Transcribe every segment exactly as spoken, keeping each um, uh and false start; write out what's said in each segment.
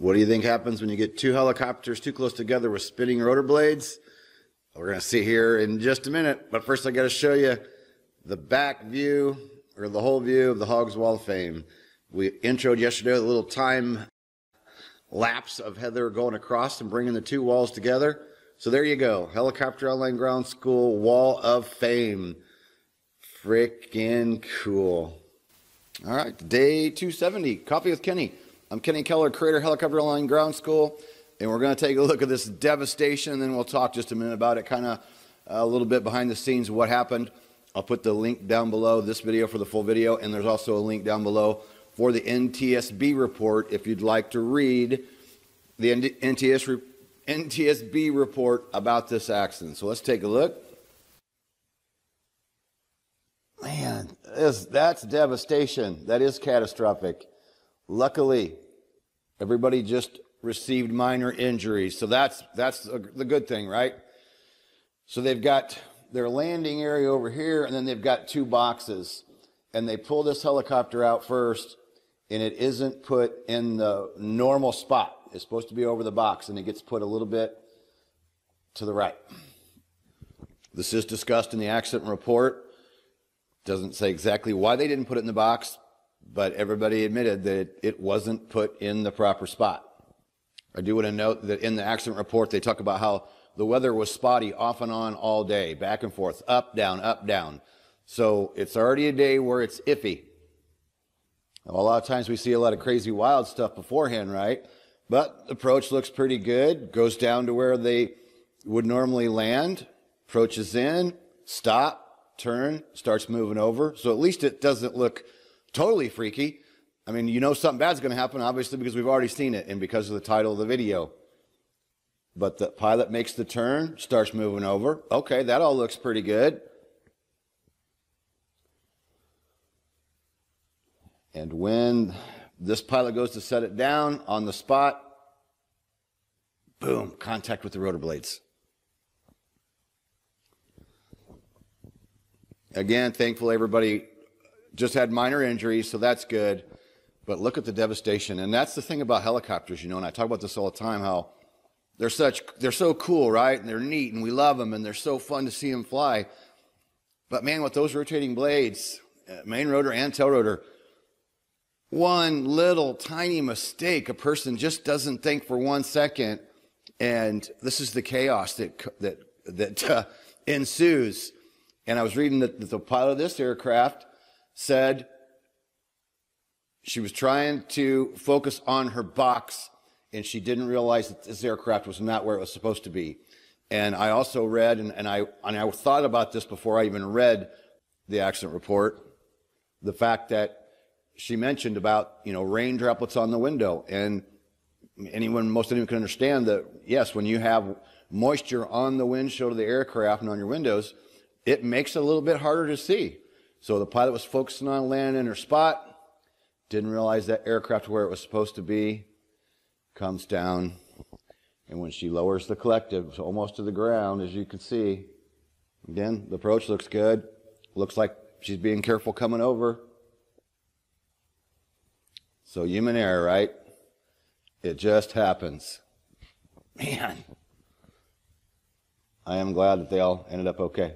What do you think happens when you get two helicopters too close together with spinning rotor blades? We're going to see here in just a minute, but first I got to show you the back view, or the whole view of the Hogs Wall of Fame. We introed yesterday with a little time lapse of Heather going across and bringing the two walls together. So there you go, Helicopter Online Ground School Wall of Fame. Freaking cool. All right, day two seventy, Coffee with Kenny. I'm Kenny Keller, creator of Helicopter Online Ground School, and we're going to take a look at this devastation, and then we'll talk just a minute about it, kind of a little bit behind the scenes of what happened. I'll put the link down below, this video for the full video, and there's also a link down below for the N T S B report if you'd like to read the N T S B report about this accident. So let's take a look. Man, this, that's devastation. That is catastrophic. Luckily, everybody just received minor injuries. So that's, that's a, the good thing, right? So they've got their landing area over here, and then they've got two boxes. And they pull this helicopter out first, and it isn't put in the normal spot. It's supposed to be over the box, and it gets put a little bit to the right. This is discussed in the accident report. Doesn't say exactly why they didn't put it in the box, but everybody admitted that it wasn't put in the proper spot. I do want to note that in the accident report, they talk about how the weather was spotty off and on all day, back and forth, up, down, up, down. So it's already a day where it's iffy. Now, a lot of times we see a lot of crazy wild stuff beforehand, right? But the approach looks pretty good, goes down to where they would normally land, approaches in, stop, turn, starts moving over. So at least it doesn't look totally freaky. I mean, you know something bad's going to happen, obviously, because we've already seen it and because of the title of the video. But the pilot makes the turn, starts moving over. Okay, that all looks pretty good. And when this pilot goes to set it down on the spot, boom, contact with the rotor blades. Again, thankfully everybody just had minor injuries, so that's good. But look at the devastation. And that's the thing about helicopters, you know, and I talk about this all the time, how they're such, they're so cool, right? And they're neat, and we love them, and they're so fun to see them fly. But man, with those rotating blades, main rotor and tail rotor, one little tiny mistake, a person just doesn't think for one second, and this is the chaos that that that uh, ensues. And I was reading that the pilot of this aircraft said she was trying to focus on her box, and she didn't realize that this aircraft was not where it was supposed to be. And I also read, and, and I and I thought about this before I even read the accident report, the fact that she mentioned about, you know, rain droplets on the window. And anyone, most anyone can understand that, yes, when you have moisture on the windshield of the aircraft and on your windows, it makes it a little bit harder to see. So the pilot was focusing on landing in her spot, didn't realize that aircraft where it was supposed to be, comes down, and when she lowers the collective almost to the ground, as you can see, again, the approach looks good. Looks like she's being careful coming over. So human error, right? It just happens. Man, I am glad that they all ended up okay.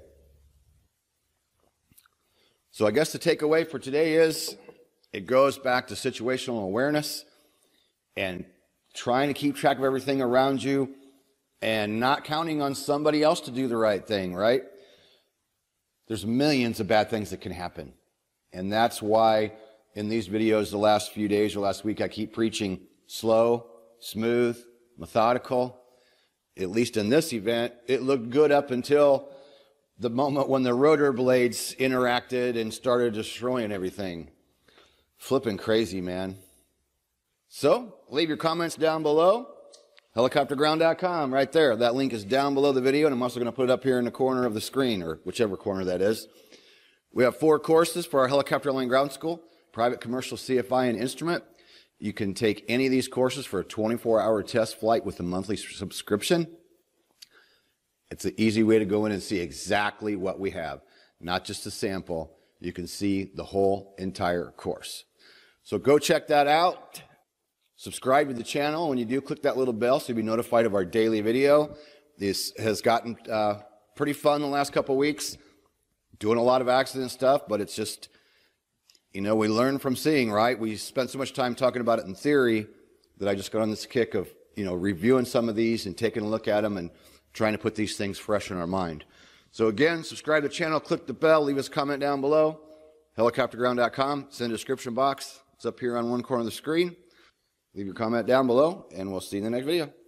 So I guess the takeaway for today is it goes back to situational awareness and trying to keep track of everything around you and not counting on somebody else to do the right thing, right? There's millions of bad things that can happen. And that's why in these videos the last few days or last week I keep preaching slow, smooth, methodical. At least in this event, it looked good up until the moment when the rotor blades interacted and started destroying everything. Flipping crazy, man. So, leave your comments down below. helicopter ground dot com, right there. That link is down below the video, and I'm also going to put it up here in the corner of the screen, or whichever corner that is. We have four courses for our Helicopter Online Ground School, private, commercial, C F I, and instrument. You can take any of these courses for a twenty-four hour test flight with a monthly subscription. It's an easy way to go in and see exactly what we have, not just a sample. You can see the whole entire course. So go check that out. Subscribe to the channel. When you do, click that little bell so you'll be notified of our daily video. This has gotten uh, pretty fun the last couple weeks. Doing a lot of accident stuff, but it's just, you know, we learn from seeing, right? We spent so much time talking about it in theory that I just got on this kick of, you know, reviewing some of these and taking a look at them and trying to put these things fresh in our mind. So again, subscribe to the channel, click the bell, leave us a comment down below. helicopter ground dot com, it's in the description box. It's up here on one corner of the screen. Leave your comment down below, and we'll see you in the next video.